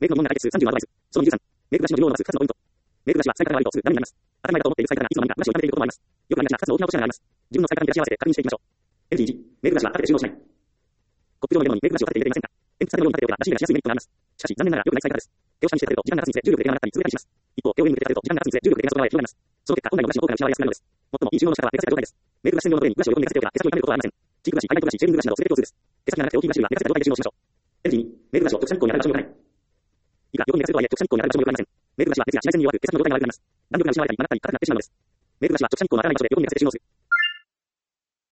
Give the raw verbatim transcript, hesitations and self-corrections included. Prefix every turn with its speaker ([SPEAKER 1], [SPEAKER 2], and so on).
[SPEAKER 1] メイクの問題解決数さんじゅうのアドバイス。そのにじゅうさん。メイクブラシの利用のマスふたつのポイント。メイクブラシは使い方が悪いと数ダメになります。当たり前だと思っている使い方がいつの間にかブラシを傷めていることもあります。よくありがちなふたつの大きな落とし穴があります。自分の使い方に照らし合わせて確認していきましょう。エヌジーいち、メイクブラシは立てて収納しない。コップ状のものにメイクブラシを立てて入れていませんか？鉛筆立てのように立てておけば出し入れがしやすいメリットがあります。しかし、残念ながら良くない使い方です。手を下にして立てると時間が経つにつれ重力で手が曲がったり続けたりします。一方、手を上に向けて立てると時間が経つにつれ重力で手が外側へ広がります。その結果、本来のブラシの効果が失われやすくなるのです。最もいい収納の仕方は寝かせた状態です。メイクブラシ専用のトレーにブラシを横に寝かせておけば手先を痛めることはありません。チークブラシ、ハイライトブラシ、シェービングブラシなど全て共通です。手先が長くて大きいブラシには寝かせた状態で収納しましょう。エヌジーに、メイクブラシを直射日光に当たる場所に置かない。以下、横に寝かせるとはいえ直射日光に当たる場所に置かれません。メイクブラシは鉄や紫外線に弱く、手先の状態が悪くなります。弾力が失われたり、曲がったり、硬くなってしまうのです。メイクブラシは直射日光の当たらない場所で横に寝かせて収納する。